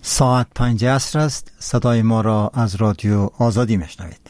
ساعت 5 عصر است. صدای ما را از رادیو آزادی میشنوید.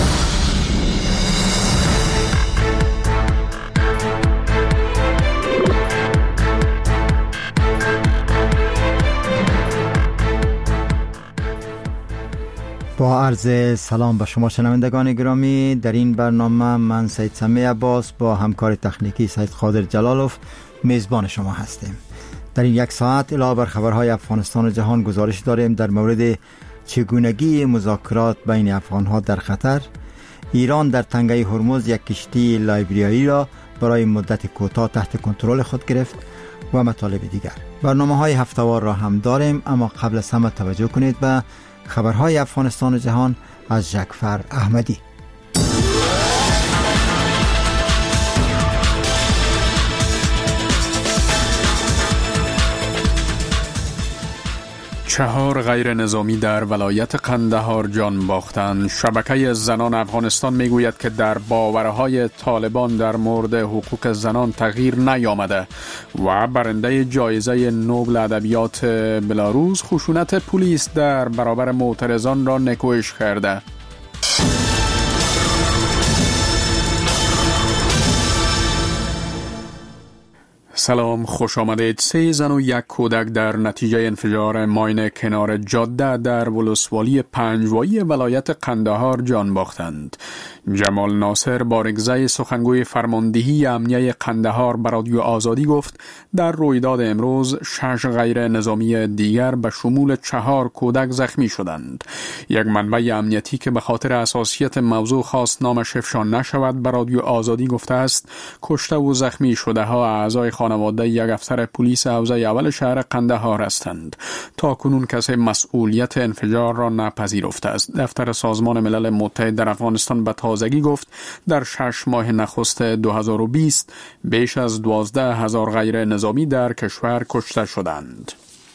با عرض سلام به شما شنوندگان گرامی، در این برنامه من سید سمی عباس با همکار تکنیکی سید قادر جلالوف میزبان شما هستیم. در این یک ساعت علاوه بر خبرهای افغانستان و جهان گزارش داریم در مورد چگونگی مذاکرات بین افغانها در خطر، ایران در تنگه هرمز یک کشتی لایبریایی را برای مدت کوتاه تحت کنترل خود گرفت و مطالب دیگر. برنامه‌های هفته‌وار را هم داریم، اما قبل از همه توجه کنید به خبرهای افغانستان و جهان از جعفر احمدی. 4 غیر نظامی در ولایت قندهار جان باختند. شبکه زنان افغانستان میگوید که در باورهای طالبان در مورد حقوق زنان تغییر نیامده و برنده جایزه نوبل ادبیات بلاروس خشونت پلیس در برابر معترضان را نکوهش کرده. سلام، خوش آمدید. 3 زن و 1 کودک در نتیجه انفجار ماین کنار جاده در ولسوالی پنجوایی ولایت قندهار جان باختند. جمال ناصر بارگزای سخنگوی فرماندهی امنیه قندهار به رادیو آزادی گفت در رویداد امروز 6 غیر نظامی دیگر به شمول 4 کودک زخمی شدند. یک منبع امنیتی که به خاطر حساسیت موضوع خواست نامش افشا نشود به رادیو آزادی گفته است کشته و زخمی شده ها اعضای خانواده یک افسر پلیس حوزه اول شهر قندهار هستند. تا کنون کسی مسئولیت انفجار را نپذیرفته است. دفتر سازمان ملل متحد در افغانستان به تازگی گفت در 6 ماه نخست 2020 بیش از 12,000 غیر نظامی در کشور کشته شدند.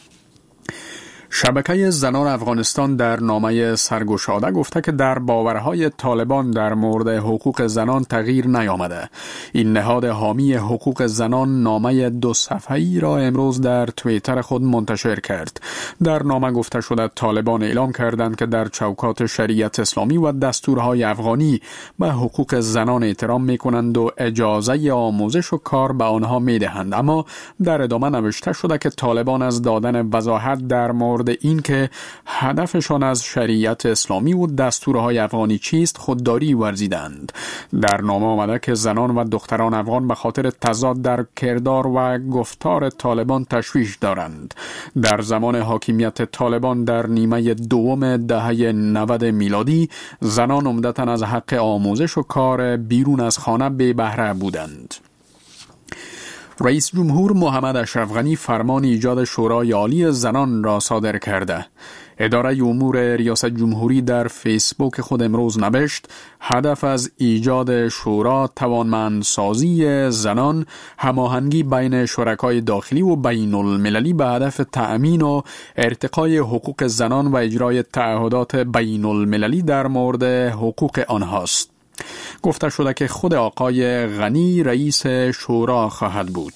شبکه زنان افغانستان در نامه سرگشاده گفته که در باورهای طالبان در مورد حقوق زنان تغییر نیامده. این نهاد حامی حقوق زنان نامه 2 صفحه‌ای را امروز در توییتر خود منتشر کرد. در نامه گفته شده طالبان اعلام کردند که در چوکات شریعت اسلامی و دستورهای افغانی به حقوق زنان احترام می‌کنند و اجازه آموزش و کار به آنها می‌دهند، اما در ادامه نوشته شده که طالبان از دادن وضاحت در مورد این که هدفشان از شریعت اسلامی و دستورهای افغانی چیست خودداری ورزیدند. در نامه آمده که زنان و دختران افغان به خاطر تضاد در کردار و گفتار طالبان تشویش دارند. در زمان حاکمیت طالبان در نیمه دوم دهه 90 میلادی زنان عمدتاً از حق آموزش و کار بیرون از خانه بی بهره بودند. رئیس جمهور محمد اشرف غنی فرمان ایجاد شورای عالی زنان را صادر کرده. اداره امور ریاست جمهوری در فیسبوک خود امروز نوشت هدف از ایجاد شورا توانمندسازی زنان، هماهنگی بین شرکای داخلی و بین المللی به هدف تأمین و ارتقای حقوق زنان و اجرای تعهدات بین المللی در مورد حقوق آنهاست. گفته شده که خود آقای غنی رئیس شورا خواهد بود.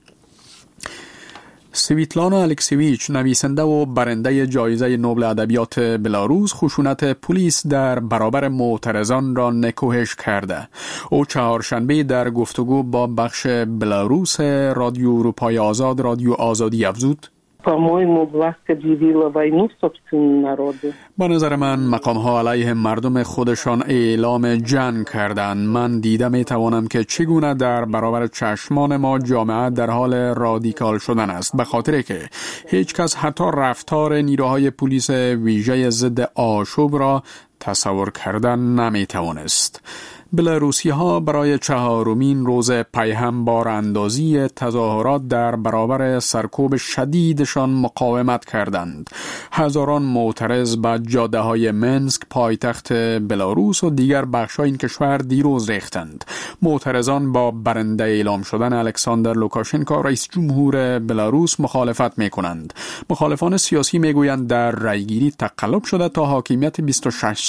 سویتلانا الکسیویچ نویسنده و برنده جایزه نوبل ادبیات بلاروس خشونت پلیس در برابر معترضان را نکوهش کرده. او چهارشنبه در گفتگو با بخش بلاروس رادیو اروپای آزاد رادیو آزادی افزود По-моему, власть объявила войну собственному народу. با نظر من مقام‌ها علیه مردم خودشان اعلام جنگ کردند. من دیده می‌توانم که چگونه در برابر چشمان ما جامعه در حال رادیکال شدن است، به خاطر که هیچ کس حتی رفتار نیروهای پلیس ویژه ضد آشوب را تصور کردن نمی‌توانست. بلاروسی ها برای 4مین روز پیهم باراندازی تظاهرات در برابر سرکوب شدیدشان مقاومت کردند. هزاران معترض به جاده های منسک پایتخت بلاروس و دیگر بخش‌های این کشور دیروز ریختند. معترضان با برنده اعلام شدن الکساندر لوکاشنکو رئیس جمهور بلاروس مخالفت می‌کنند. مخالفان سیاسی می‌گویند در رأیگیری تقلب شده تا حاکمیت 26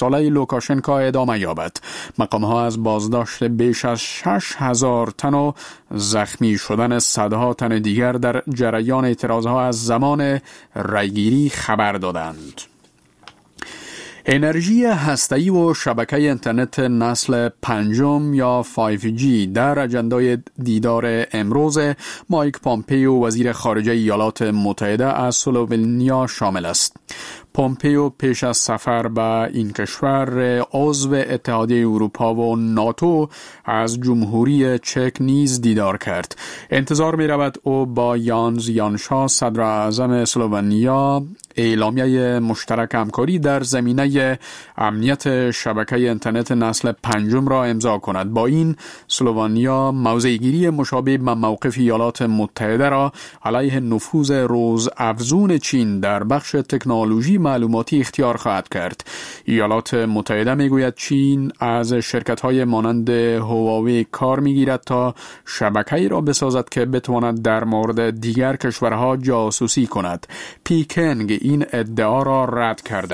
ساله لوکاشنکو ادامه یابد. مقام‌ها از بازداشت بیش از 6,000 تن و زخمی شدن صدها تن دیگر در جریان اعتراضها از زمان رایگیری خبر دادند. انرژی هسته‌ای و شبکه اینترنت نسل پنجم یا 5G در اجندای دیدار امروز مایک پامپیو وزیر خارجه ایالات متحده از اسلوونیا شامل است. پامپیو پیش از سفر به این کشور عضو اتحادیه اروپا و ناتو از جمهوری چک نیز دیدار کرد. انتظار می رود او با یانز یانشا صدر اعظم اسلوونیا اعلامیه مشترک همکاری در زمینه امنیت شبکه اینترنت نسل پنجم را امضا کند. با این اسلوونیا موضع‌گیری مشابه به موقف ایالات متحده را علیه نفوذ روزافزون چین در بخش تکنولوژی معلوماتی اختیار خواهد کرد. ایالات متحده میگوید چین از شرکت‌های مانند هواوی کار میگیرد تا شبکه‌ای را بسازد که بتواند در مورد دیگر کشورها جاسوسی کند. پیکنگ این ادعا را رد کرده.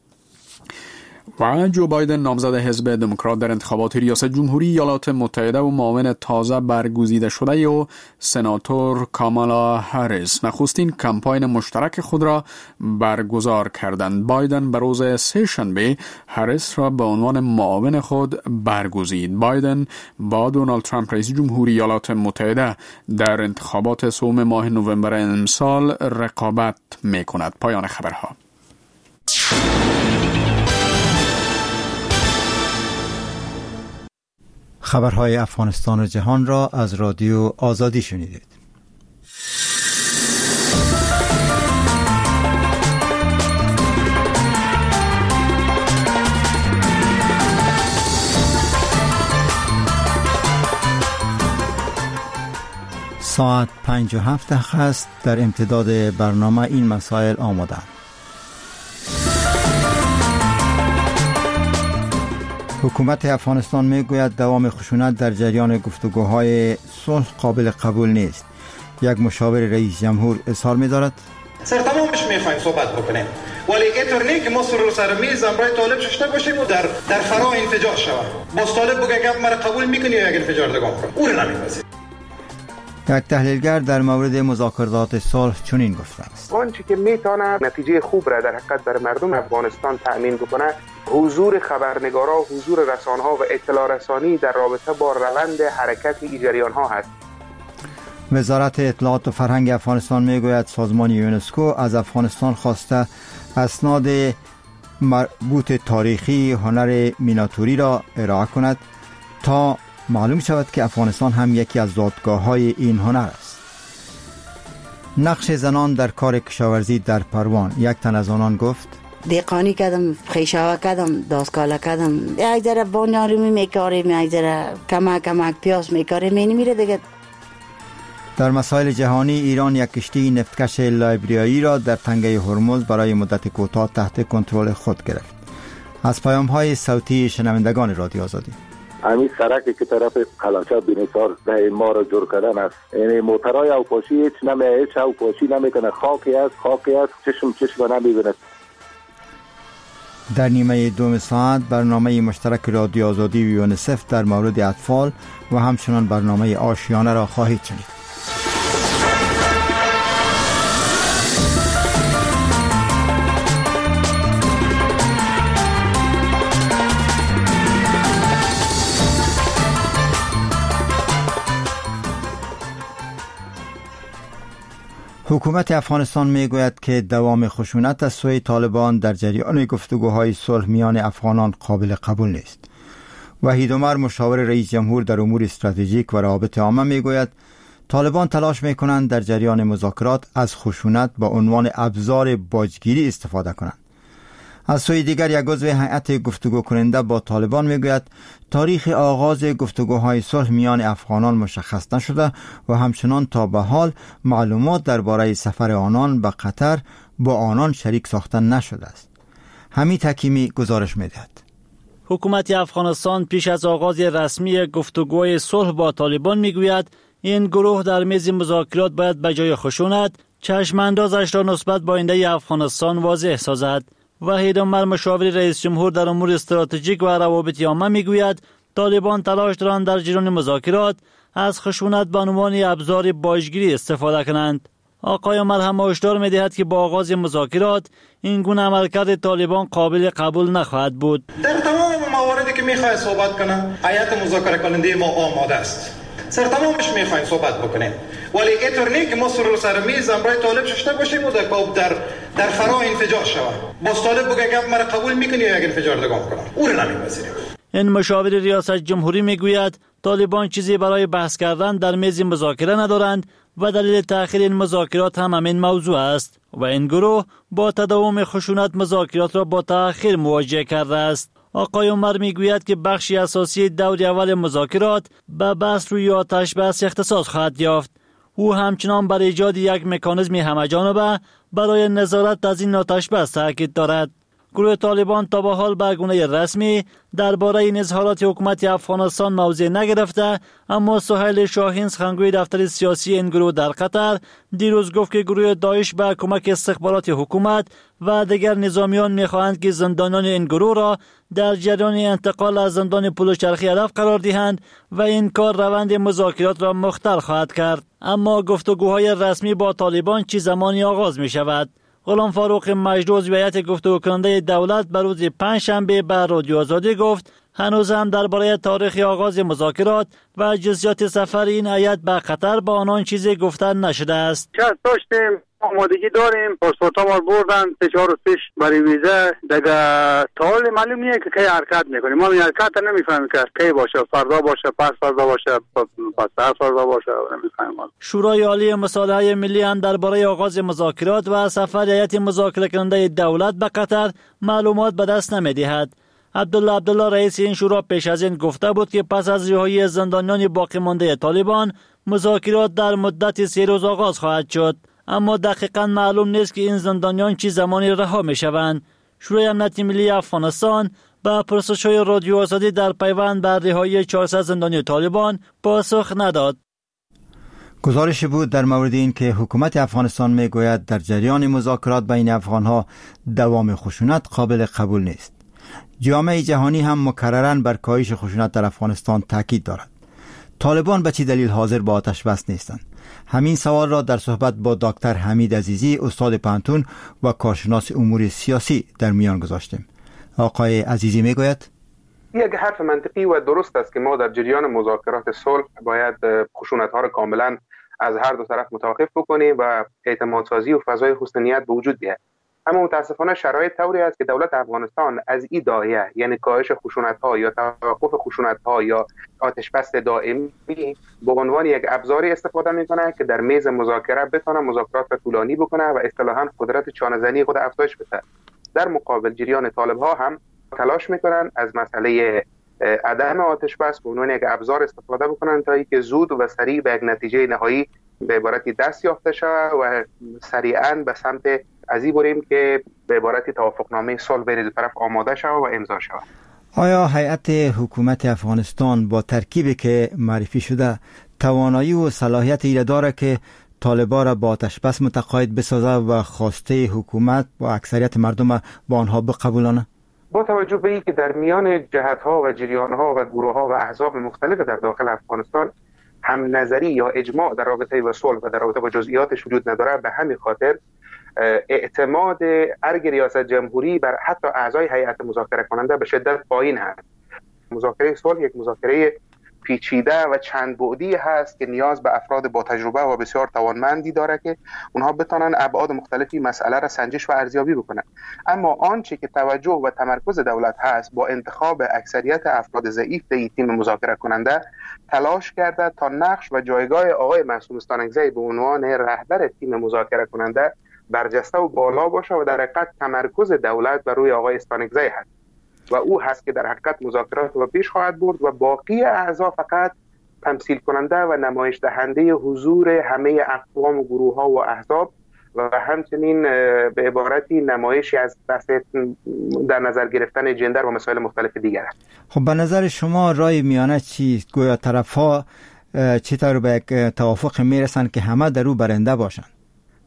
و جو بایدن نامزد حزب دموکرات در انتخابات ریاست جمهوری ایالات متحده و معاون تازه برگزیده شده و سناتور کامالا هریس نخستین کمپاین مشترک خود را برگزار کردند. بایدن به روز سه‌شنبه هریس را به عنوان معاون خود برگزید. بایدن با دونالد ترامپ رئیس جمهوری ایالات متحده در انتخابات سوم ماه نوامبر امسال رقابت می‌کند. پایان خبرها. خبرهای افغانستان و جهان را از رادیو آزادی شنیدید. ساعت 5:07 است. در امتداد برنامه این مسائل آمدند. حکومت افغانستان میگوید دوام خشونت در جریان گفتگوهای صلح قابل قبول نیست. یک مشاور رئیس جمهور اظهار می‌دارد سر تمامش می‌خوایم صحبت بکنیم، ولی اینطور نیست که ما سر میز امرای طالب ششته باشیم و در فرا انفجار شود. باز طالب بگه گپ مرا قبول می‌کنی یا یک انفجار دگام کنم، اون نمی‌پذیرم. یک تحلیلگر در مورد مذاکرات صلح چنین گفته است: آنچه که میتونه نتیجه خوب را در حقیقت بر مردم افغانستان تأمین بکنه حضور خبرنگارا، حضور رسانه‌ها و اطلاع رسانی در رابطه با روند حرکت این جریان‌ها هست. وزارت اطلاعات و فرهنگ افغانستان میگوید سازمان یونسکو از افغانستان خواسته اسناد مربوط تاریخی هنر میناتوری را ارائه کند تا معلوم شود که افغانستان هم یکی از دادگاه‌های این هنر است. نقش زنان در کار کشاورزی در پروان. یک تن از آنان گفت: دیقانی کردم، خیشاوه کردم، داسکاله کردم، یک ذره بانیارومی میکاریم، یک ذره کمک پیاز میکاریم، میره دیگه. در مسائل جهانی ایران یک کشتی نفتکش لایبریایی را در تنگه هرمز برای مدت کوتاه تحت کنترل خود گرفت. از پیام‌های صوتی شنوندگان رادیو آزادی. همین سرکی که طرف قلعه بینیسار ده ما را جور کردن است. یعنی موترهای اوپاشی هیچ اوپاشی نمیکنه. خاکی است چشم نمیبیند. در نیمه دوم ساعت برنامه مشترک رادیو آزادی و یونیسف در مورد اطفال و همچنان برنامه آشیانه را خواهید شنید. حکومت افغانستان میگوید که دوام خشونت از سوی طالبان در جریان گفتگوهای صلح میان افغانان قابل قبول نیست. وحید عمر مشاور رئیس جمهور در امور استراتژیک و روابط عامه میگوید طالبان تلاش میکنند در جریان مذاکرات از خشونت با عنوان ابزار باجگیری استفاده کنند. از سوی دیگر یک عضو هیئت گفتگو کننده با طالبان میگوید تاریخ آغاز گفتگوهای صلح میان افغانان مشخص نشده و همچنان تا به حال معلومات درباره سفر آنان به قطر با آنان شریک ساختن نشده است. حمید حکیمی گزارش میدهد. حکومت افغانستان پیش از آغاز رسمی گفتگوهای صلح با طالبان میگوید این گروه در میز مذاکرات باید به جای خشونت چشم اندازش را نسبت با آینده افغانستان واضح سازد. وحید عمر مشاور رئیس جمهور در امور استراتژیک و روابط عامه میگوید طالبان تلاش دارند در جریان مذاکرات از خشونت به عنوان ابزار باشگیری استفاده کنند. آقای عمر هم هشدار می‌دهد که با آغاز مذاکرات این گونه عملکرد طالبان قابل قبول نخواهد بود. در تمام مواردی که می‌خواهید صحبت کنم، هیئت مذاکره کننده ما آماده است. سر تمامش می‌خوایم صحبت بکنیم. ولی اینطور نیست که ما سر میز امرای طالب ششته باشیم و در فرا انفجار شود. باز طالب بگه گپ مرا قبول می‌کنی یا یک انفجار دگام کنم. او رو نمی‌پذیریم. این مشاور ریاست جمهوری میگوید طالبان چیزی برای بحث کردن در میز مذاکره ندارند و دلیل تأخیر این مذاکرات هم همین موضوع است و این گروه با تداوم خشونت مذاکرات را با تأخیر مواجه کرده است. آقای عمر میگوید که بخشی اساسی دور اول مذاکرات به بحث روی آتش بس اختصاص خواهد یافت. او همچنان بر ایجاد یک مکانیزم همه‌جانبه برای نظارت از این آتش بس تاکید دارد. گروه طالبان تا به حال به گونه رسمی درباره این اظهارات حکومت افغانستان موضع نگرفته، اما سهیل شاهین سخنگوی دفتر سیاسی این گروه در قطر دیروز گفت که گروه داعش به کمک استخبارات حکومت و دیگر نظامیان می‌خواهند که زندانیان این گروه را در جریان انتقال از زندان پلوچرخی هدف قرار دهند و این کار روند مذاکرات را مختل خواهد کرد. اما گفتگوهای رسمی با طالبان چه زمانی آغاز می‌شود؟ غلام فاروق مجدو عضو هیئت گفتگو کننده دولت بر روز پنجشنبه به رادیو آزادی گفت هنوز هم درباره تاریخ آغاز مذاکرات و جزئیات سفر این هیئت به قطر با آنان چیزی گفته نشده است. چه داشتیم آمادگی داریم، پاسپورت ما بردن 4 برای ویزا دیگه تا حال معلوم نیست که کی حرکت میکنیم. ما این حرکت نمیفهمیم که کی باشه، فردا باشه، پس فردا باشه، پس فردا باشه، نمیفهمیم. شورای عالی مصالحه ملی هم درباره آغاز مذاکرات و سفر هیئت مذاکره کننده دولت به قطر معلومات به دست نمیدهد. عبدالله رئیس این شورا پیش از این گفته بود که پس از رهایی زندانیان باقی مانده طالبان مذاکرات در مدت 3 روز آغاز خواهد شد، اما دقیقاً معلوم نیست که این زندانیان چه زمانی رها میشوند. شورای امنیت ملی افغانستان با پرسش‌های رادیو آزادی در پیوند بر رهایی 400 زندانی طالبان پاسخ نداد. گزارش بود در مورد این که حکومت افغانستان میگوید در جریان مذاکرات بین افغانها دوام خشونت قابل قبول نیست. جامعه جهانی هم مکرراً بر کاهش خشونت در افغانستان تاکید دارد. طالبان به چه دلیل حاضر با آتش بس نیستند؟ همین سوال را در صحبت با دکتر حمید عزیزی استاد پانتون و کارشناس امور سیاسی در میان گذاشتیم. آقای عزیزی میگوید یک حرف منطقی و درست است که ما در جریان مذاکرات صلح باید خشونت‌ها را کاملا از هر دو طرف متوقف بکنیم و اعتمادسازی و فضای حسن نیت به وجود بیاید. اما متاسفانه شرایط طوری است که دولت افغانستان از این داعیه، یعنی کاهش خشونت‌ها یا توقف خشونت‌ها یا آتش بس دائمی، به عنوان یک ابزاری استفاده می‌کنه که در میز مذاکره بتونه مذاکرات را طولانی بکنه و اصطلاحاً قدرت چانه‌زنی خود افزایش بده. در مقابل جریان طالب‌ها هم تلاش می‌کنن از مسئله عدم آتش بس به عنوان یک ابزار استفاده بکنن تا اینکه زود و سریع به یک نتیجه نهایی به عبارتی دست یافته شود و سریعاً به سمت ازی بریم که به عبارتی توافقنامه صلح بین دو طرف آماده شود و امضا شود. آیا هیئت حکومت افغانستان با ترکیبی که معرفی شده توانایی و صلاحیت ایره داره که طالبان را با آتش بس متقاعد بسازه و خواسته حکومت و اکثریت مردم با آنها بقبولانه؟ با توجه به اینکه در میان جهت‌ها و جریان‌ها و گروه‌ها و احزاب مختلف در داخل افغانستان هم نظری یا اجماع در رابطه با صلح و در رابطه با جزئیاتش وجود نداره، به همین خاطر اعتماد ارگ ریاست جمهوری بر حتی اعضای هیئت مذاکره کننده به شدت پایین هست. مذاکره صلح یک مذاکره پیچیده و چند بعدی هست که نیاز به افراد با تجربه و بسیار توانمندی داره که اونها بتونن ابعاد مختلفی مسئله را سنجش و ارزیابی بکنن. اما آنچه که توجه و تمرکز دولت هست با انتخاب اکثریت افراد ضعیف در تیم مذاکره کننده تلاش کرده تا نقش و جایگاه آقای معصوم استانکزی به عنوان رهبر تیم مذاکره کننده برجسته و بالا باشه و در حقیقت تمرکز دولت بر روی آقای استانکزی هست و او هست که در حقیقت مذاکرات رو پیش خواهد برد و باقی اعضا فقط تمثیل کننده و نمایش دهنده حضور همه اقوام و گروه ها و احزاب و همچنین به عبارتی نمایشی از بحث در نظر گرفتن جندر و مسائل مختلف دیگر است. خب به نظر شما رای میانه چیست؟ گویا طرف ها چطور به یک توافق میرسن که همه در او برنده باشند؟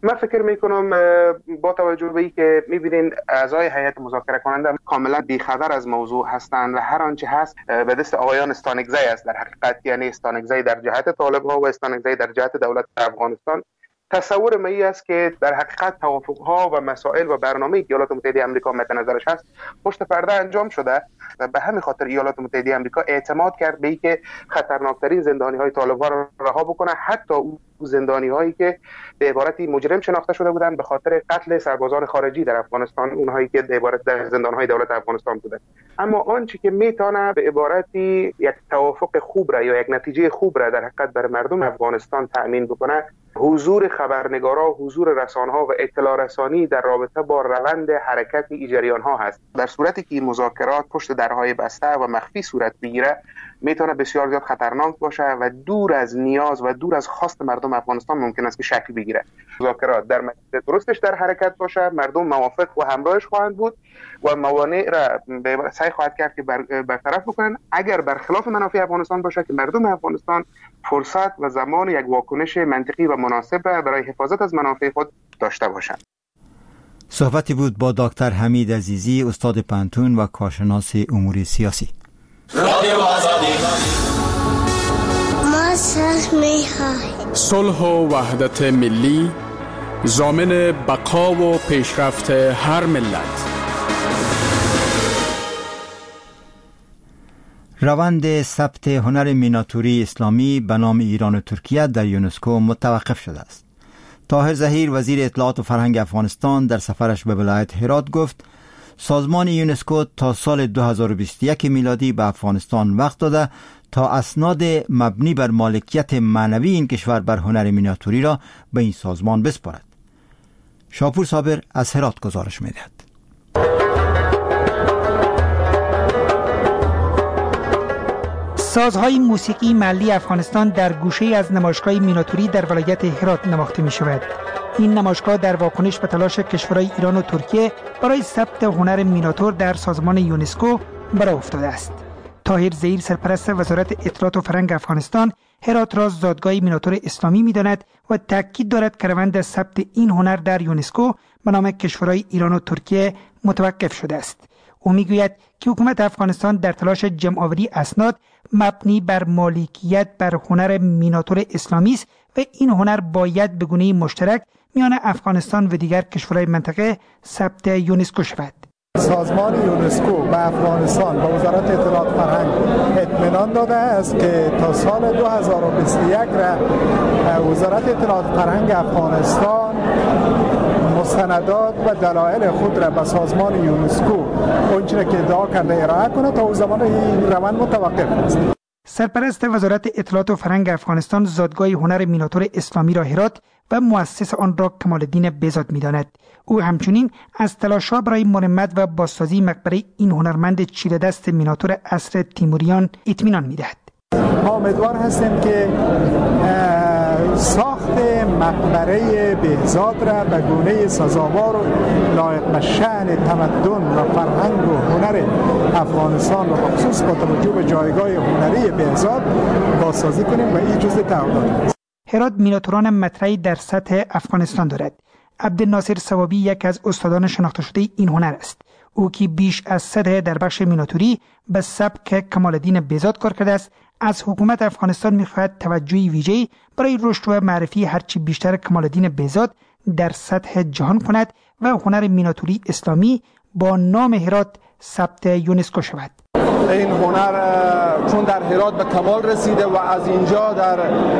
من فکر میکنم با توجه به اینکه میبینین اعضای هیئت مذاکره کننده کاملا بیخبر از موضوع هستند و هر آنچه هست به دست آقایان استانکزی است در حقیقت، یعنی استانکزی در جهت طالب‌ها و استانکزی در جهت دولت افغانستان. تصور من است که در حقیقت توافق‌ها و مسائل و برنامه ایالات متحده آمریکا مد نظرش هست پشت پرده انجام شده و به همین خاطر ایالات متحده آمریکا اعتماد کرد به اینکه خطرناکترین زندانی‌های طالب‌ها را رها بکنه، حتی اون زندانی‌هایی که به عبارتی مجرم شناخته شده بودند به خاطر قتل سربازان خارجی در افغانستان، اونهایی که به عبارت در زندان‌های دولت افغانستان بودند. اما آنچه که میتونه به عبارتی یک توافق خوب را یا یک نتیجه خوب را در حقیقت بر مردم افغانستان تأمین بکنه، حضور خبرنگارا، حضور رسانه‌ها و اطلاع رسانی در رابطه با روند حرکت این جریان‌ها هست. در صورتی که این مذاکرات پشت درهای بسته و مخفی صورت بگیره، میتونه بسیار زیاد خطرناک باشه و دور از نیاز و دور از خواست مردم افغانستان ممکن است که شکل بگیره. مذاکرات در مسیر درستش در حرکت باشه، مردم موافق و همراهش خواهند بود و موانع را سعی خواهد کرد که برطرف بکنن. اگر برخلاف منافع افغانستان باشه که مردم افغانستان فرصت و زمان یک واکنش منطقی و مناسب برای حفاظت از منافع خود داشته باشند. صحبتی بود با دکتر حمید عزیزی، استاد پانتون و کارشناس امور سیاسی. صلح و وحدت ملی ضامن بقا و پیشرفت هر ملت. روند ثبت هنر میناتوری اسلامی به نام ایران و ترکیه در یونسکو متوقف شده است. طاهر ظهیر وزیر اطلاعات و فرهنگ افغانستان در سفرش به ولایت هرات گفت سازمان یونسکو تا سال 2021 میلادی به افغانستان وقت داده تا اسناد مبنی بر مالکیت معنوی این کشور بر هنر میناتوری را به این سازمان بسپارد. شاپور صابر از هرات گزارش می‌دهد. سازهای موسیقی محلی افغانستان در گوشه از نمایشگاه میناتوری در ولایت هرات نواخته می شود. این نمایشگاه در واکنش به تلاش کشورهای ایران و ترکیه برای ثبت هنر میناتور در سازمان یونسکو برآ افتاده است. طاهر ظهیر سرپرست وزارت اطلاعات و فرهنگ افغانستان هرات را زادگاه میناتور اسلامی می‌داند و تاکید دارد که روند ثبت این هنر در یونسکو به نام کشورهای ایران و ترکیه متوقف شده است. او میگوید که حکومت افغانستان در تلاش جمع‌آوری اسناد مبنی بر مالکیت بر هنر میناتور اسلامی است و این هنر باید به گونه مشترک میان افغانستان و دیگر کشورهای منطقه ثبت یونسکو شود. سازمان یونسکو به افغانستان و وزارت اطلاعات فرهنگ اطمینان داده است که تا سال 2021 را وزارت اطلاعات فرهنگ افغانستان مستندات و دلایل خود را به سازمان یونسکو اونچه که ادعا کرده ارائه کنه تا اون زمان این روند متوقف است. سرپرست وزارت اطلاعات و فرهنگ افغانستان زادگاه هنر میناتور اسلامی را هرات و مؤسس آن را کمال‌الدین بهزاد می‌داند. او همچنین از تلاش‌ها برای مرمت و بازسازی مقبره این هنرمند چیره دست میناتور عصر تیموریان اطمینان می‌دهد. ما امیدوار هستیم که ساخت مقبره بهزاد را به گونه سزاوار و لایق به شأن تمدن و فرهنگ و هنر افغانستان و خصوص با توجه به جایگاه هنری بهزاد بازسازی کنیم و این جزء تعهدات است. هرات میناتوران مطرحی در سطح افغانستان دارد. عبدالناصر ثوابی یک از استادان شناخته شده این هنر است. او که بیش از 100 دهه در بخش میناتوری به سبک کمال‌الدین بهزاد کار کرده است، از حکومت افغانستان می‌خواهد توجهی ویژه‌ای برای رشد و معرفی هرچی بیشتر کمال‌الدین بهزاد در سطح جهان کند و هنر میناتوری اسلامی با نام هرات ثبت یونسکو شود. این هنر چون در هرات به کمال رسیده و از اینجا در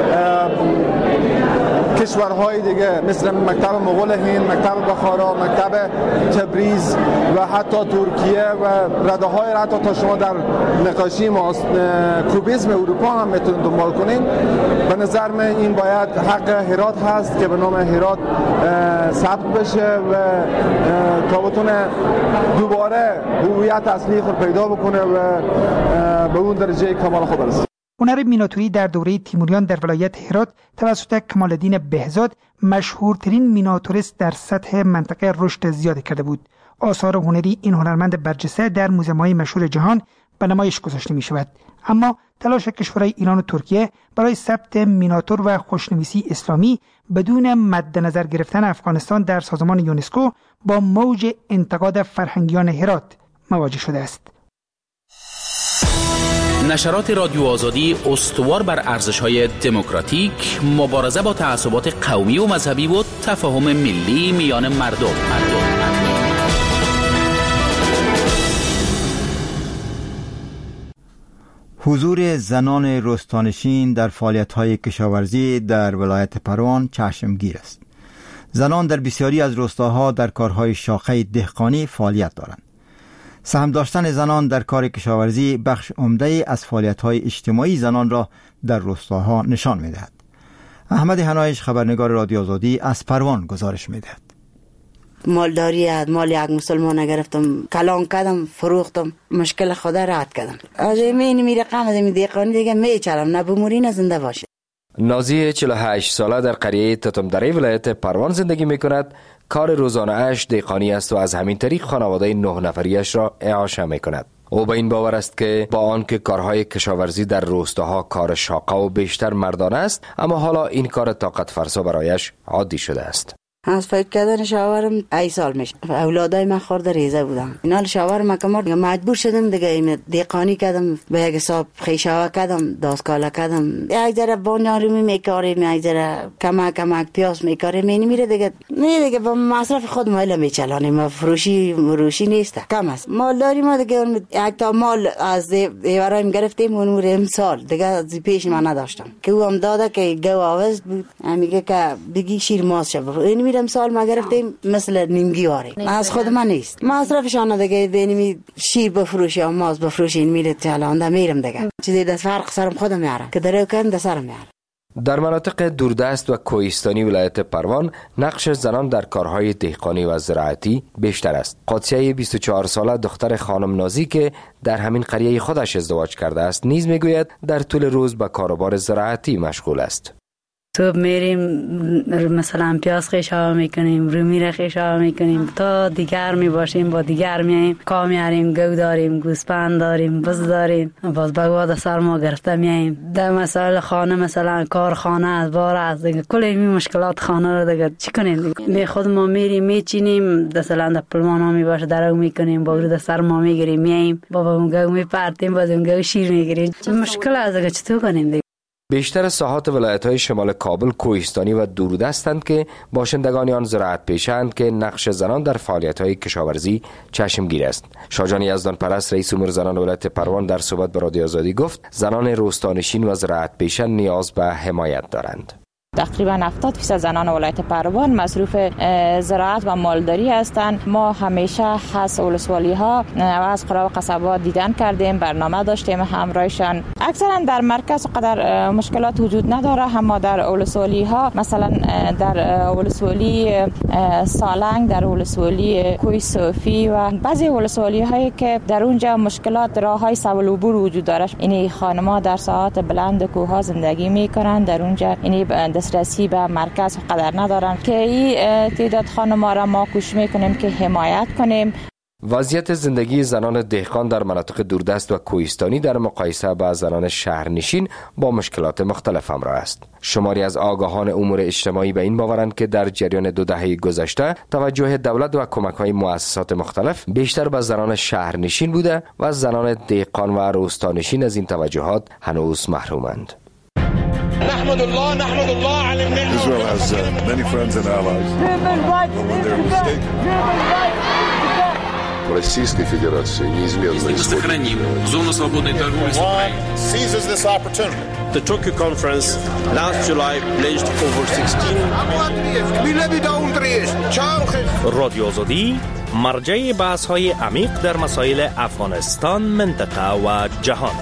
کشورهای دیگه مثل مکتب مغول هند، مکتب بخارا، مکتب تبریز و حتی ترکیه و رده‌های را حتی تا شما در نقاشی کوبیسم اروپا هم میتونید دنبال کنید. به نظر من این باید حق هرات هست که به نام هرات ثبت بشه و تا بتونه دوباره هویت اصلی خود پیدا بکنه و به اون درجه کمال خود برسه. هنر میناتوری در دوره تیموریان در ولایت هرات توسط کمال‌الدین بهزاد مشهورترین میناتوریست در سطح منطقه رشد زیاد کرده بود. آثار هنری این هنرمند برجسته در موزه‌های مشهور جهان به نمایش گذاشته می شود. اما تلاش کشورهای ایران و ترکیه برای ثبت میناتور و خوشنویسی اسلامی بدون مد نظر گرفتن افغانستان در سازمان یونسکو با موج انتقاد فرهنگیان هرات مواجه شده است. نشرات رادیو آزادی استوار بر ارزش‌های دموکراتیک، مبارزه با تعصبات قومی و مذهبی و تفاهم ملی میان مردم. حضور زنان رستانشین در فعالیت‌های کشاورزی در ولایت پروان چشمگیر است. زنان در بسیاری از روستاها در کارهای شاخه دهقانی فعالیت دارند. سهم داشتن زنان در کار کشاورزی بخش عمده از فعالیت‌های اجتماعی زنان را در روستاها نشان می‌دهد. احمد حنایش خبرنگار رادیو آزادی از پروان گزارش می‌دهد. مالداری مال یک مسلمان گرفتم، کلان کردم، فروختم، مشکل خدا رد کردم. از این رقم از این دهقانی دیگه میچرم، نه بموری نه زنده باشه. نازی 48 ساله در قریه تتمدره ولایت پروان زندگی میکند. کار روزانه اش دهقانی است و از همین طریق خانواده 9 نفریش را اعاشه میکند. او به این باور است که با آنکه کارهای کشاورزی در روستاها کار شاقه و بیشتر مردانه است، اما حالا این کار طاقت فرسا برایش عادی شده است. از فکر کردن شاورم ای سال میشه. اولادای من خورده ریزه بودم. اینا شاورم کمار مجبور شدم دیگه این دهقانی کردم، به یک حساب خیشاوه کردم، داسکاله کردم. یک ذره بانیاری میکاریم، یک ذره کمک پیاز میکاریم. میره دیگه نه دیگه با مصرف خود مایل میچلانیم. فروشی نیست، کم است. مالداری ما دیگه یک تا مال از دیورایم گرفتیم اون امسال دیگه از پیش من نداشتم که او هم داده که گو آوز بود. میگه که بگی شیر ماست شه. امسال ما گرفتیم مثل نیمگیواری. از خود من نیست. مصرفشان دیگه بینیم شیر بفروشی یا ماست بفروشی این میره چلانده میرم دیگه. چیزی دست فرق سرم خودم میارم که درو کردم دست سرم میارم. در مناطق دوردست و کوهستانی ولایت پروان نقش زنان در کارهای دهقانی و زراعتی بیشتر است. قادسیه 24 ساله دختر خانم نازی که در همین قریه خودش ازدواج کرده است نیز میگوید در طول روز به کاروبار زراعتی مشغول است. صبح میریم مثلا پیاز خیشاوه میکنیم، رومی را خیشاوه میکنیم تا دیگر میباشیم، با دیگر میاییم کام میاریم، گو داریم، گوسپند داریم، بز داریم، باز بگواد سرما گرفته میاییم. در مسائل خانه مثلا کارخانه از بار از دیگه کل این مشکلات خانه رو دیگه چی کنیم دیگه. می خود ما میریم میچینیم مثلا در پلمان ها میباشه درو میکنیم، با در سرما میگیریم میاییم، با اون گو میپرتیم، باز اون گو شیر میگیریم. مشکل از دیگه چطور کنیم دیگه. بیشتر ساحات ولایت‌های شمال کابل کوهستانی و دوردستند که باشندگان آن زراعت پیشند که نقش زنان در فعالیت‌های کشاورزی چشمگیر است. شاهجان یزدان پرست رئیس امور زنان ولایت پروان در صحبت با رادیو آزادی گفت زنان روستانشین و زراعت پیشان نیاز به حمایت دارند. تقریبا 70% زنان ولایت پروان مصروف زراعت و مالداری هستند. ما همیشه از ولسوالی ها و از قرا و قصبات دیدن کردیم، برنامه داشتیم همراهشان. اکثرا در مرکز قدر مشکلات وجود نداره، اما در ولسوالی ها مثلا در ولسوالی سالنگ، در ولسوالی کوی صوفی و بعضی ولسوالی هایی که در اونجا مشکلات راه های سبل عبور وجود داره. این خانم‌ها در ساحات بلند کوه ها زندگی میکنن، در اونجا دسترسی به مرکز قدر ندارن که این تعداد خانم‌ها را ما کوشش میکنیم که حمایت کنیم. وضعیت زندگی زنان دهقان در مناطق دوردست و کوهستانی در مقایسه با زنان شهرنشین با مشکلات مختلف همراه است. شماری از آگاهان امور اجتماعی به این باورند که در جریان 2 دهه گذشته توجه دولت و کمک‌های مؤسسات مختلف بیشتر به زنان شهرنشین بوده و زنان دهقان و روستانشین از این توجهات هنوز محرومند. نحمد الله على النعمة. Israel has many friends and allies. Российской Федерации неизменно сохраним зону свободной торговли с Украиной. Seizes this opportunity. The Tokyo conference last July pledged over 16. رادیو آزادی مرجع بحث‌های عمیق در مسائل افغانستان، منطقه و جهان.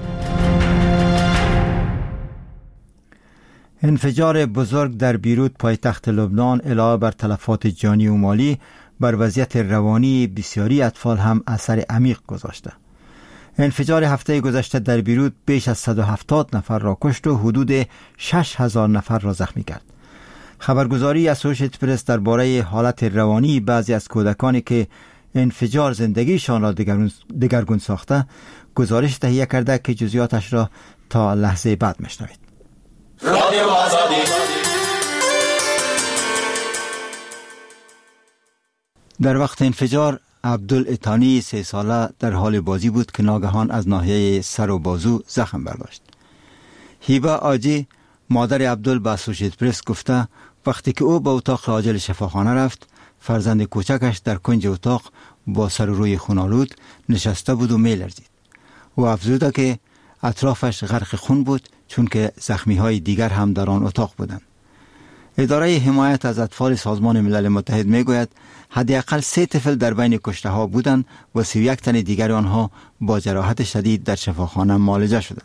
انفجار بزرگ در بیروت پایتخت لبنان علاوه بر تلفات جانی و مالی بر وضعیت روانی بسیاری اطفال هم اثر عمیق گذاشته. انفجار هفته گذشته در بیروت بیش از 170 نفر را کشت و حدود 6000 نفر را زخمی کرد. خبرگزاری اسوشییتد پرس درباره حالت روانی بعضی از کودکانی که انفجار زندگیشان را دگرگون ساخته، گزارش تهیه کرده که جزئیاتش را تا لحظه بعد میشنوید. رادیو آزادی. در وقت انفجار عبدالعطانی 3 ساله در حال بازی بود که ناگهان از ناحیه سر و بازو زخم برداشت. هیبا آجی مادر عبدال به اسوشیت پرس گفته وقتی که او به اتاق عاجل شفاخانه رفت، فرزند کوچکش در کنج اتاق با سر و روی خونالود نشسته بود و میلرزید. او افزوده که اطرافش غرق خون بود چون که زخمی های دیگر هم در آن اتاق بودند. اداره حمایت از اطفال سازمان ملل متحد میگوید حداقل 3 طفل در بین کشته ها بودند و 31 تن دیگر آنها با جراحت شدید در شفاخانه معالجه شدند.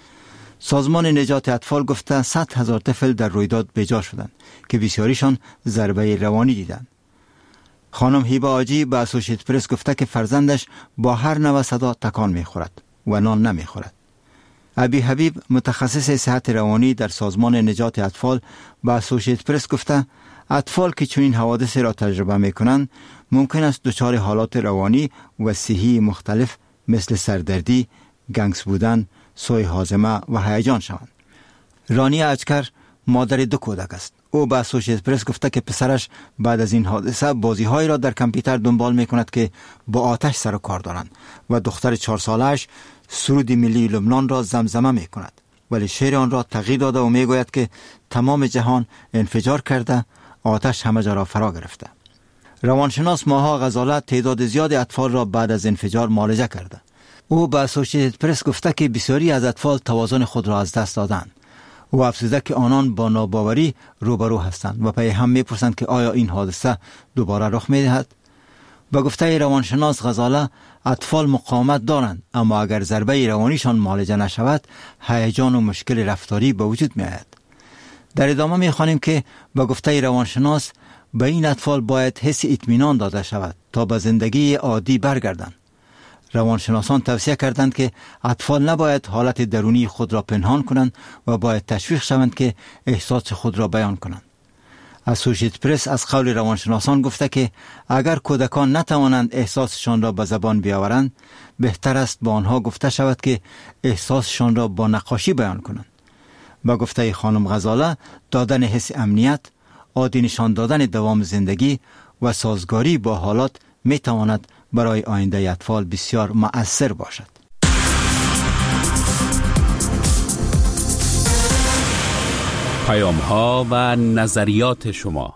سازمان نجات اطفال گفته 100,000 طفل در رویداد بجا شدند که بسیاریشان ضربه روانی دیدند. خانم هیبا آجی به اسوشیت پرس گفته که فرزندش با هر نوع صدا تکان میخورد و نان نمیخورد. ابی حبیب متخصص صحت روانی در سازمان نجات اطفال به اسوشیت پرس گفته اطفال که چنین حوادث را تجربه میکنند ممکن است دچار حالات روانی و صحی مختلف مثل سردردی، گنگس بودن، سوء هاضمه و هیجان شوند. رانی اجکر مادر 2 کودک است. او به اسوشیت پرس گفته که پسرش بعد از این حادثه بازی‌هایی را در کامپیوتر دنبال می‌کند که با آتش سر و کار دارند و دختر 4 ساله‌اش سرود ملی لبنان را زمزمه می‌کند، ولی شعر آن را تغییر داده و می‌گوید که تمام جهان انفجار کرده، آتش همه جا را فرا گرفته. روانشناس ماها غزاله تعداد زیاد اطفال را بعد از انفجار معالجه کرده. او به اسوشیت پرس گفته که بسیاری از اطفال توازن خود را از دست دادند. او افزوده که آنان با ناباوری روبرو هستند و پی هم میپرسند که آیا این حادثه دوباره رخ میدهد. با گفته روانشناس غزاله اطفال مقاومت دارند، اما اگر ضربه روانیشان معالجه نشود هیجان و مشکل رفتاری به وجود میآید. در ادامه میخوانیم که با گفته روانشناس به این اطفال باید حس اطمینان داده شود تا به زندگی عادی برگردند. روانشناسان توصیه کردند که اطفال نباید حالت درونی خود را پنهان کنند و باید تشویق شوند که احساس خود را بیان کنند. اسوشیت پرس از قول روانشناسان گفته که اگر کودکان نتوانند احساسشان را به زبان بیاورند، بهتر است با آنها گفته شود که احساسشان را با نقاشی بیان کنند. با گفته خانم غزاله دادن حس امنیت، عادی نشان دادن دوام زندگی و سازگاری با حالات می تواند برای آینده اطفال بسیار مؤثر باشد. پیام‌ها و نظریات شما.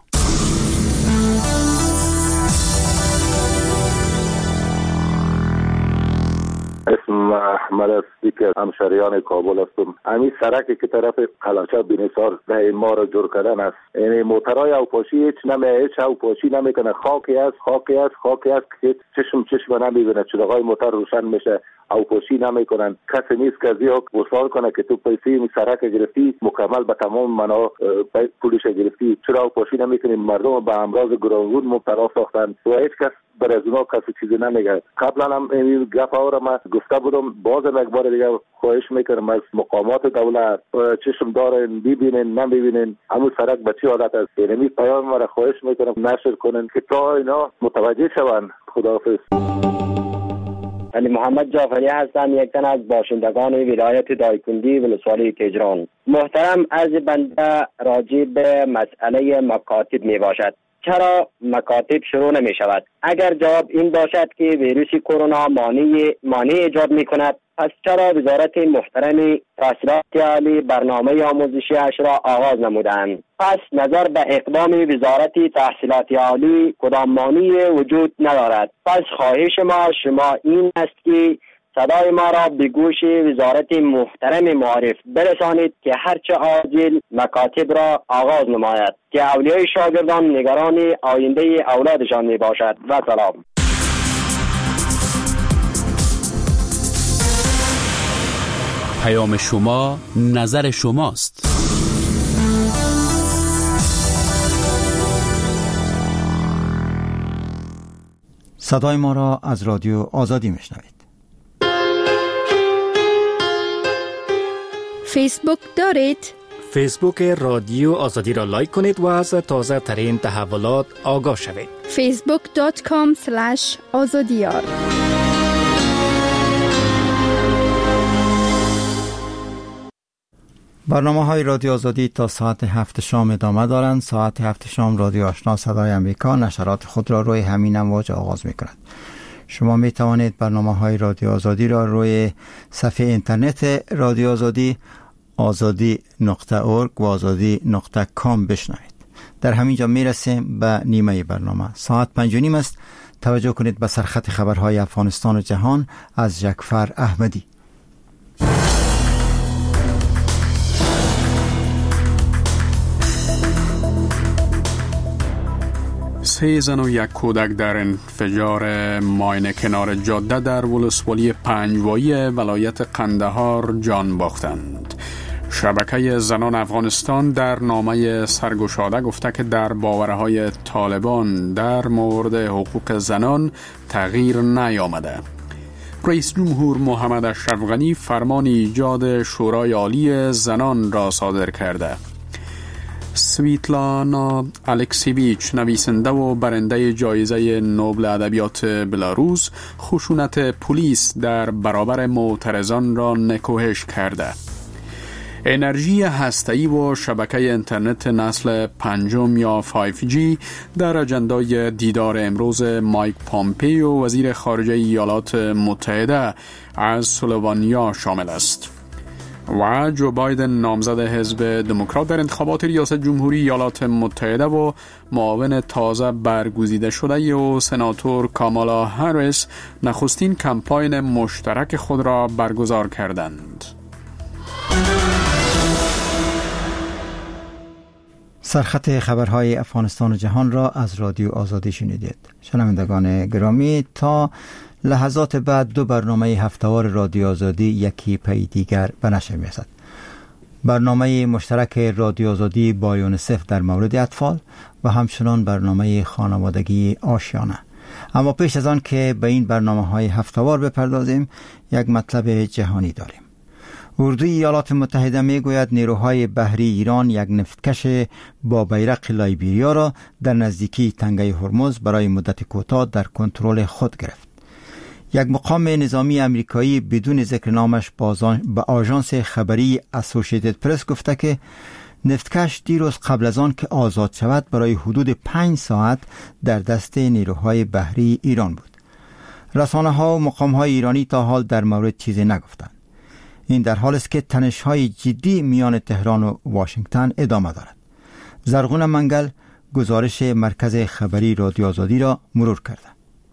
اسم احمد است که همشهریان کابل هستم. همین سرکی که طرف قلاچه بینیسار ده ما را جور کردن است. یعنی موترهای اوپاشی هیچ اوپاشی نمیکنه. خاکی است که چشم نمیبینه. چراغای موتر روشن میشه، اوپاشی نمیکنن. کسی نیست که از یک وصال کنه که تو پیسه می سرک گرفتی مکمل به تمام معنا پولش گرفتی. چرا اوپاشی نمیکنیم؟ مردم به امراض گوناگون مبتلا ساختن و هیچ کس بر از اونا کسی چیزی نمیگه. قبلا هم این گپ ها را من گفته بودم، باز یک بار دیگه خواهش میکنم از مقامات دولت چشم دارن، ببینن نمیبینن همون سرک به چه حالت است. یعنی پیام مرا خواهش میکنم نشر کنن که تا اینا متوجه شون. خداحافظ. علی محمد جعفری هستم، یک تن از باشندگان ولایت دایکنی ولسوالی تهران. محترم، عرض بنده راجع به مسئله مکاتب می باشد. چرا مکاتب شروع نمی شود؟ اگر جواب این باشد که ویروس کرونا مانع ایجاد می کند، پس چرا وزارت محترم تحصیلات عالی برنامه آموزشی اش را آغاز نمودند؟ پس نظر به اقدام وزارت تحصیلات عالی کدام مانعی وجود ندارد. پس خواهش ما شما این است که صدای ما را به گوش وزارت محترم معارف برسانید که هرچه عاجل مکاتب را آغاز نماید که اولیای شاگردان نگران آینده اولادشان می باشد. و سلام. پیام شما نظر شماست. صدای ما را از رادیو آزادی میشنوید. فیسبوک دارید؟ فیسبوک رادیو آزادی را لایک کنید و از تازه ترین تحولات آگاه شوید. facebook.com/azadiyar. برنامه های رادیو آزادی تا ساعت 7 شام ادامه دارند. ساعت 7 شام رادیو آشنا صدای امریکا نشرات خود را روی همین امواج آغاز می کند. شما می توانید برنامه های رادیو آزادی را روی صفحه اینترنت رادیو آزادی azadi.org و azadi.com بشنوید. در همینجا می رسیم به نیمه برنامه. ساعت 5:30 است. توجه کنید به سرخط خبرهای افغانستان و جهان از جعفر احمدی. 3 زن و 1 کودک در انفجار ماین کنار جاده در ولسوالی پنجوایی ولایت قندهار جان باختند. شبکه زنان افغانستان در نامه سرگشاده گفته که در باورهای طالبان در مورد حقوق زنان تغییر نیامده. رئیس جمهور محمد اشرف غنی فرمان ایجاد شورای عالی زنان را صادر کرده. سویتلانا الکسیویچ نویسنده و برنده جایزه نوبل ادبیات بلاروس خشونت پلیس در برابر معترضان را نکوهش کرده. انرژی هسته‌ای و شبکه اینترنت نسل 5 یا 5G در اجندای دیدار امروز مایک پامپیو وزیر خارجه ایالات متحده از سلوونیا شامل است. و جو بایدن نامزد حزب دموکرات در انتخابات ریاست جمهوری ایالات متحده و معاون تازه برگزیده شده و سناتور کامالا هریس نخستین کمپاین مشترک خود را برگزار کردند. سرخط خبرهای افغانستان و جهان را از رادیو آزادی شنیدید. شنوندگان گرامی، تا لحظات بعد 2 برنامه هفته‌وار رادیو آزادی یکی پی دیگر به نشر می‌رسد. برنامه مشترک رادیو آزادی با یونیسف در مورد اطفال و همچنان برنامه خانوادگی آشیانه. اما پیش از آن که به این برنامه‌های هفته‌وار بپردازیم، یک مطلب جهانی داریم. اردوی ایالات متحده میگوید نیروهای بحری ایران یک نفتکش با بیرق لایبریا را در نزدیکی تنگه هرمز برای مدت کوتاه در کنترل خود گرفت. یک مقام نظامی امریکایی بدون ذکر نامش به آژانس خبری اسوسییتد پرس گفته که نفتکش دیروز قبل از آن که آزاد شود برای حدود 5 ساعت در دست نیروهای بحری ایران بود. رسانه ها و مقام های ایرانی تا حال در مورد چیزی نگفتند. این در حال است که تنش‌های جدی میان تهران و واشنگتن ادامه دارد. زرغون منگل گزارش مرکز خبری رادیو آزادی را مرور کرده.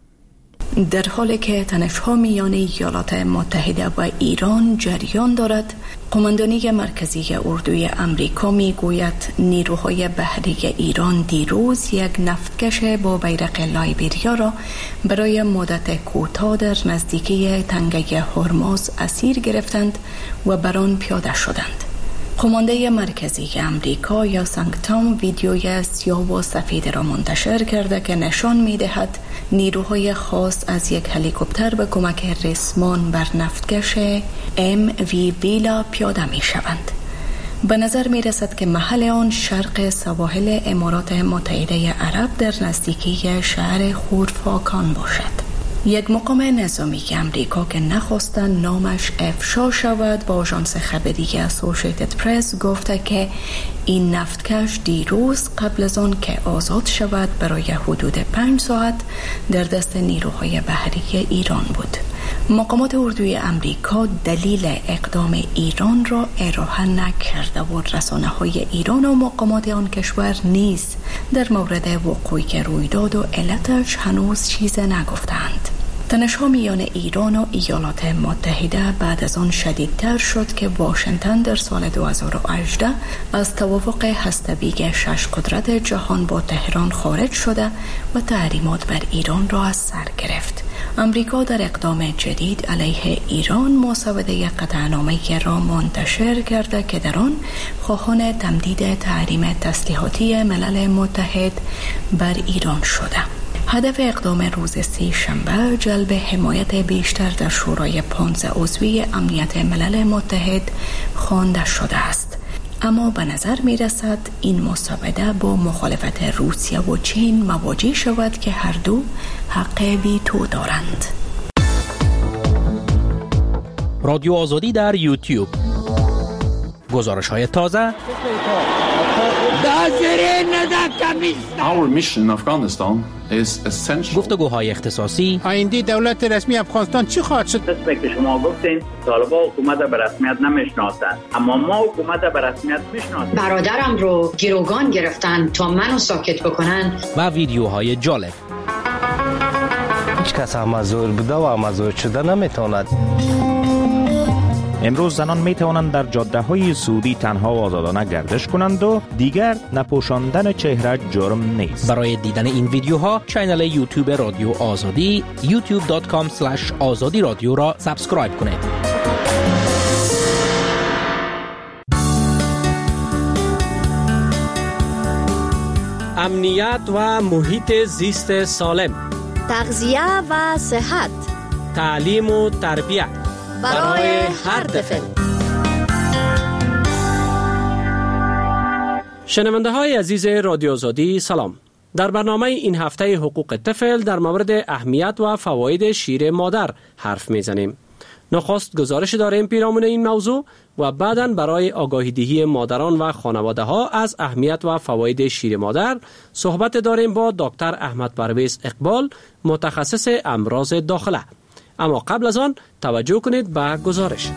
در حالی که تنش‌ها میان ایالات متحده و ایران جریان دارد، قماندانی مرکزی اردوی امریکا میگوید نیروهای بحری ایران دیروز یک نفتکش با بیرق لایبریا را برای مدت کوتاه در نزدیکی تنگه هرمز اسیر گرفتند و بر آن پیاده شدند. قمانده مرکزی امریکا یا سانکتام ویدیوی سیاه و سفید را منتشر کرده که نشان می‌دهد نیروهای خاص از یک هلیکوپتر به کمک ریسمان بر نفتکش MV بیلا پیاده می‌شوند. به نظر می‌رسد که محل آن شرق سواحل امارات متحده عرب در نزدیکی شهر خورفاکان باشد. یک مقام نظامی امریکا که نخواستن نامش افشا شود با آژانس خبری اسوسییتد پرس گفته که این نفتکش دیروز قبل از آن که آزاد شود برای حدود 5 ساعت در دست نیروهای بحری ایران بود. مقامات اردوی امریکا دلیل اقدام ایران را ارائه نکرده و رسانه‌های ایران و مقامات آن کشور نیز در مورد وقوع رویداد و علتش هنوز چیز نگفتند. تنش‌ها میان ایران و ایالات متحده بعد از آن شدیدتر شد که واشنگتن در سال 2018 از توافق هسته‌ای 6 قدرت جهان با تهران خارج شده و تحریمات بر ایران را از سر گرفت. امریکا در اقدام جدید علیه ایران مسوده قطعنامه‌ای را منتشر کرده که در آن خواهان تمدید تحریم تسلیحاتی ملل متحد بر ایران شده. هدف اقدام روز 3 شنبه جلب حمایت بیشتر در شورای 15 عضوی امنیت ملل متحد خوانده شده است. اما به نظر می رسد این مسابقه با مخالفت روسیه و چین مواجه شود که هر دو حق ویتو دارند. رادیو آزادی در یوتیوب. گزارش های تازه. Our mission in Afghanistan is essential. گفتگوهای اختصاصی. آینده دولت رسمی افغانستان چی خواهد شد؟ قسمی که شما گفتین طالبان حکومت به رسمیت نمیشناسند، اما ما حکومت به رسمیت میشناسیم. برادرم رو گروگان گرفتن تا منو ساکت بکنن. و ویدیوهای جالب. هیچ کس مزور بوده و مزور شده نمیتواند. امروز زنان می توانند در جاده های سعودی تنها و آزادانه گردش کنند و دیگر نپوشاندن چهره جرم نیست. برای دیدن این ویدیوها کانال یوتیوب رادیو آزادی youtube.com/azadi رادیو را سابسکرایب کنید. امنیت و محیط زیست سالم، تغذیه و صحت، تعلیم و تربیت برای هر طفل. شنونده های عزیز رادیو آزادی سلام. در برنامه این هفته حقوق طفل در مورد اهمیت و فواید شیر مادر حرف میزنیم. نخست گزارش داریم پیرامون این موضوع و بعداً برای آگاهی دهی مادران و خانواده ها از اهمیت و فواید شیر مادر صحبت داریم با دکتر احمد پرویز اقبال، متخصص امراض داخله. اما قبل از آن توجه کنید به گزارش.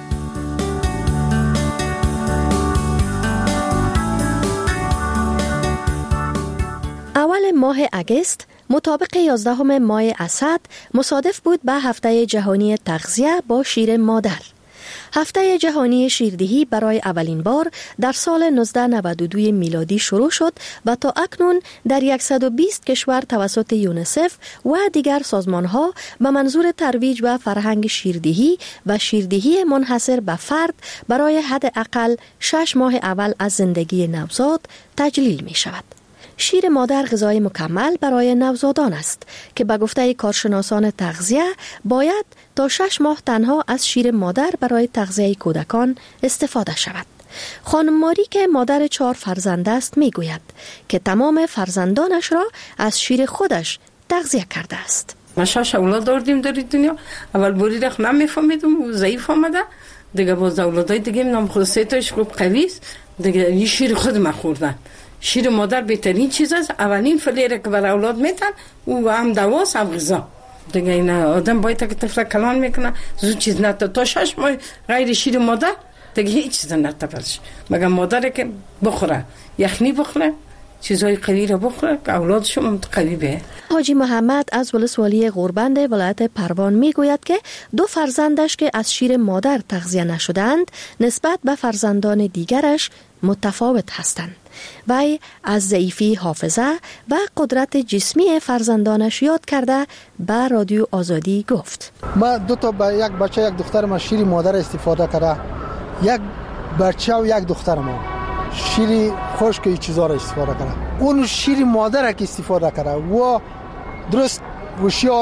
اول ماه اگست مطابق 11 ماه اسد مصادف بود به هفته جهانی تغذیه با شیر مادر. هفته جهانی شیردهی برای اولین بار در سال 1992 میلادی شروع شد و تا اکنون در 120 کشور توسط یونیسف و دیگر سازمان‌ها به منظور ترویج و فرهنگ شیردهی و شیردهی منحصر به فرد برای حداقل 6 ماه اول از زندگی نوزاد تجلیل می شود. شیر مادر غذای مکمل برای نوزادان است که به گفته کارشناسان تغذیه باید تا 6 ماه تنها از شیر مادر برای تغذیه کودکان استفاده شود. خانم ماری که مادر 4 فرزند است می گوید که تمام فرزندانش را از شیر خودش تغذیه کرده است. ما 6 اولاد داشتیم در دنیا. اول بوری رخ نمیفهمیدم و ضعیف آمده. دیگه باز اولادای دیگه نام خود 3 تاش خوب قوی است. دیگه این شیر خود ما خوردن. شیر مادر بهترین چیز است. اولین فلیره که برای اولاد میتن و هم دواست هم غذا. دیگه این آدم باید که طفل کلان میکنه زود چیز نتا تا 6 ماه غیر شیر مادر دیگه هیچ چیز نتا پرش. مگر مادر که بخوره یخنی بخوره چیزای قوی رو بخوره که اولادش هم قوی به. حاجی محمد از ولسوالی غوربند ولایت پروان میگوید که 2 فرزندش که از شیر مادر تغذیه نشدند نسبت به فرزندان دیگرش متفاوت هستند. وی از ضعیفی حافظه و قدرت جسمی فرزندانش یاد کرده به رادیو آزادی گفت: ما 2 تا یک بچه یک دختر ما شیر مادر استفاده کرده، یک بچه و یک دختر ما شیر خشک ای چیزا را استفاده کرده. اون شیر مادر که استفاده کرده و درست گوشی